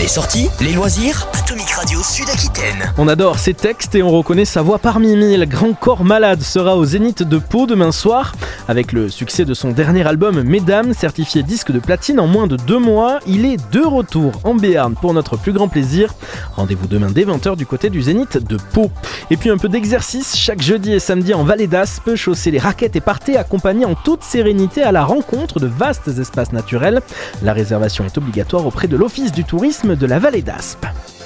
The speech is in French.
Les sorties, les loisirs, Atomic Radio Sud-Aquitaine. On adore ses textes et on reconnaît sa voix parmi mille. Grand Corps Malade sera au Zénith de Pau demain soir. Avec le succès de son dernier album Mesdames, certifié disque de platine en moins de 2 mois, il est de retour en Béarn pour notre plus grand plaisir. Rendez-vous demain dès 20h du côté du Zénith de Pau. Et puis un peu d'exercice chaque jeudi et samedi en Vallée d'Aspe. Chaussez les raquettes et partez accompagné en toute sérénité à la rencontre de vastes espaces naturels. La réservation est obligatoire auprès de l'Office du tourisme de la Vallée d'Aspe.